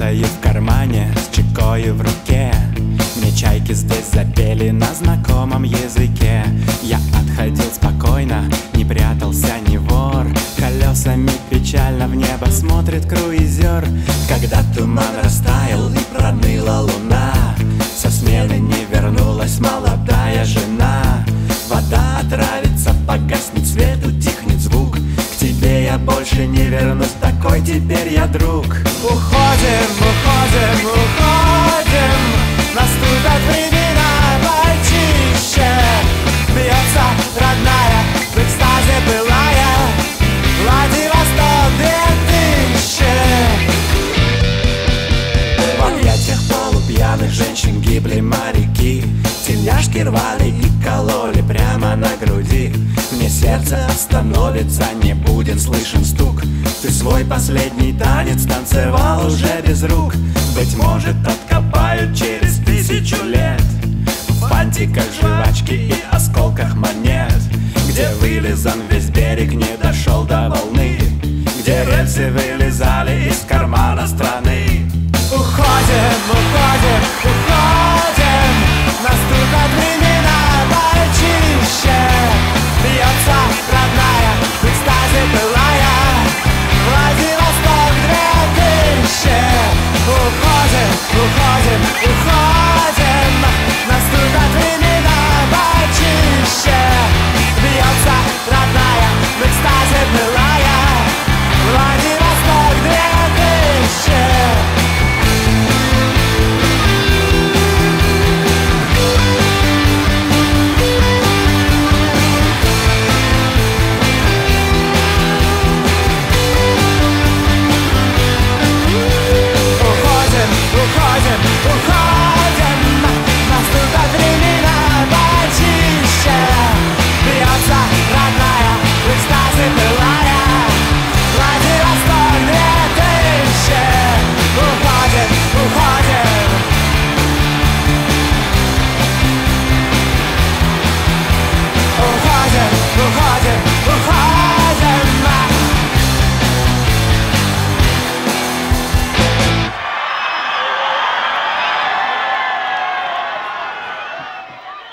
сигаретой в кармане, с чекою в руке. Мне чайки здесь запели на знакомом языке. Я отходил спокойно, не прятался ни вор. Колесами печально в небо смотрит круизер. Когда туман растаял и проныла луна, со смены не вернулась молодая жена. Вода отравится, погаснет свет, утихнет звук. К тебе я больше не вернусь, такой теперь я друг. Уходим, уходим, уходим, наступят времена почище. Бьется родная, в экстазе былая, Владивосток 2000. В объятиях полупьяных женщин гибли моряки. Тельняшки рвали и кололи прямо на груди. Мне сердце остановится, не будет слышен стук. Ты свой последний танец танцевал уже без рук. Быть может, откопают через 1000 лет в фантиках жвачки и осколках монет, где вылизан весь берег, не дошел до волны, где рельсы вылезали из кармана страны.